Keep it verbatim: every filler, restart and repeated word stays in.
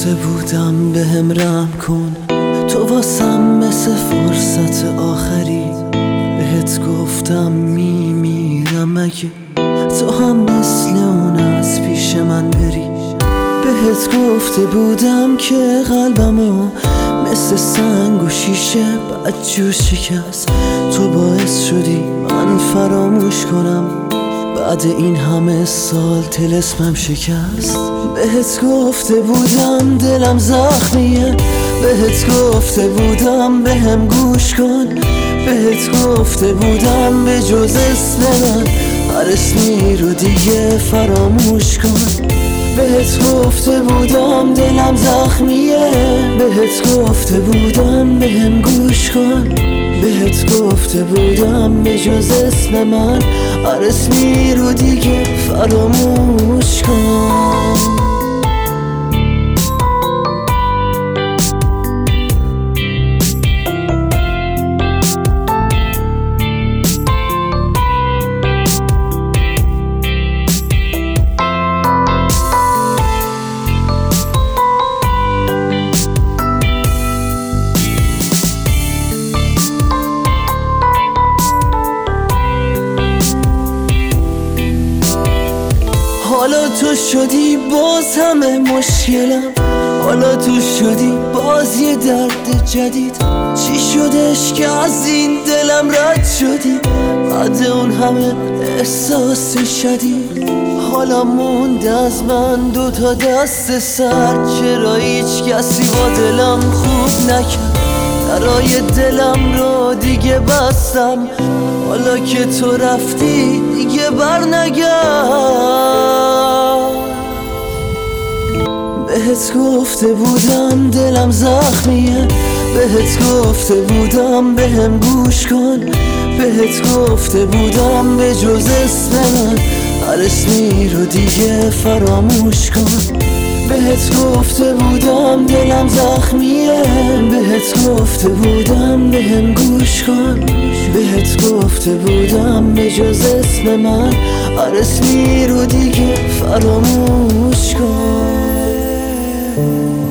گفته بودم بهم رحم کن، تو واسم مثل فرصت آخری. بهت گفتم میمیرم اگه تو هم مثل اون از پیش من بری. بهت گفته بودم که قلبمو مثل سنگ و شیشه بدجور شکست. تو باعث شدی من فراموش کنم، بعد این همه سال طلسمم شکست. بهت گفته بودم دلم زخمیه، بهت گفته بودم بهم گوش کن. بهت گفته بودم به جز اسم من هر اسمی رو دیگه فراموش کن. بهت گفته بودم دلم زخمیه، بهت گفته بودم بهم گوش کن. بهت گفته بودم به جز اسم من هر اسمی رو دیگه فراموش کن. حالا تو شدی باز همه مشکلم، حالا تو شدی باز یه درد جدید. چی شدش که از این دلم رد شدی بعد اون همه احساس شدید؟ حالا مونده از من دو تا دست سر، چرا هیچ کسی با دلم خوب نکرد؟ درای دلم رو دیگه بستم، حالا که تو رفتی دیگه بر نگرد. بهت گفته بودم دلم زخمیه، بهت گفته بودم بهم گوش کن. بهت گفته بودم به جز اسم من هر اسمی رو دیگه فراموش کن. بهت گفته بودم دلم زخمیه، بهت گفته بودم بهم گوش کن. بهت گفته بودم به جز اسم من هر اسمی رو دیگه فراموش کن.